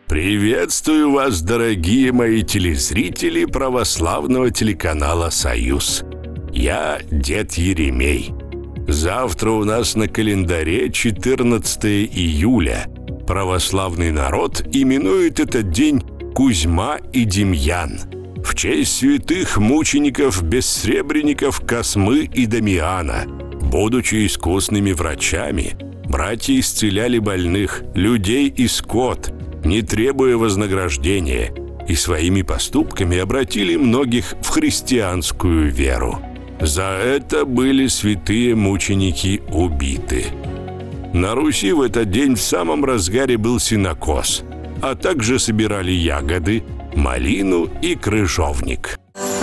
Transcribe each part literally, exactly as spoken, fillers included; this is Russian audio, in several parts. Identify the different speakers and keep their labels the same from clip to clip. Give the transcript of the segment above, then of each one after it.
Speaker 1: Приветствую вас, дорогие мои телезрители православного телеканала «Союз». Я дед Еремей. Завтра у нас на календаре четырнадцатое июля. Православный народ именует этот день Кузьма и Демьян в честь святых мучеников-бессребренников Космы и Дамиана. Будучи искусными врачами, братья исцеляли больных, людей и скот, не требуя вознаграждения, и своими поступками обратили многих в христианскую веру. За это были святые мученики убиты. На Руси в этот день в самом разгаре был сенокос, а также собирали ягоды, малину и крыжовник.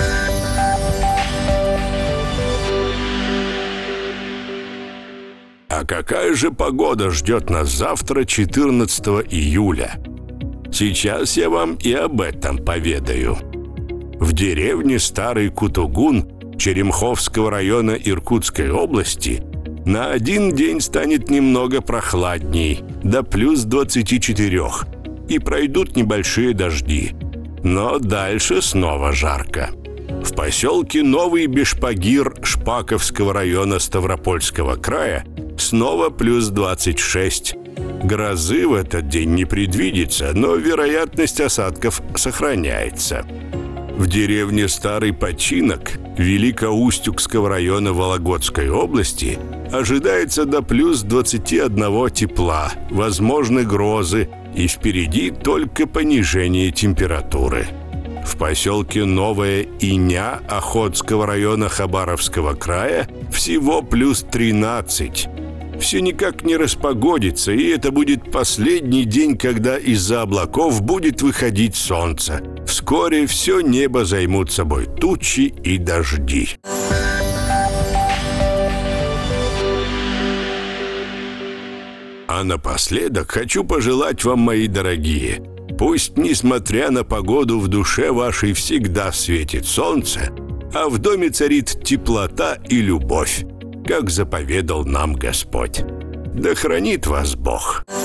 Speaker 1: А какая же погода ждет нас завтра, четырнадцатого июля? Сейчас я вам и об этом поведаю. В деревне Старый Кутугун Черемховского района Иркутской области на один день станет немного прохладней, до плюс двадцати четырёх, и пройдут небольшие дожди. Но дальше снова жарко. В поселке Новый Бешпагир Шпаковского района Ставропольского края снова плюс двадцать шесть. Грозы в этот день не предвидится, но вероятность осадков сохраняется. В деревне Старый Починок Великоустюгского района Вологодской области ожидается до плюс двадцати одного тепла, возможны грозы, и впереди только понижение температуры. В поселке Новая Иня Охотского района Хабаровского края всего плюс тринадцать. Все никак не распогодится, и это будет последний день, когда из-за облаков будет выходить солнце. Вскоре все небо займут собой тучи и дожди. А напоследок хочу пожелать вам, мои дорогие, пусть, несмотря на погоду, в душе вашей всегда светит солнце, а в доме царит теплота и любовь, как заповедал нам Господь. Да хранит вас Бог!